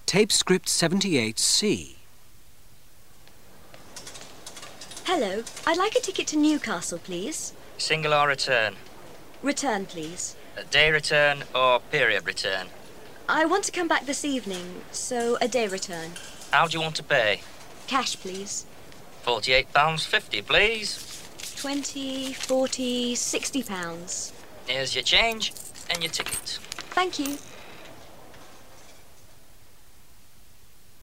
Tape script 78C. Hello. I'd like a ticket to Newcastle, please. Single or return? Return, please. A day return or period return? I want to come back this evening, so a day return. How do you want to pay? Cash, please. £48.50, please. 20, 40, £60. Here's your change and your ticket. Thank you.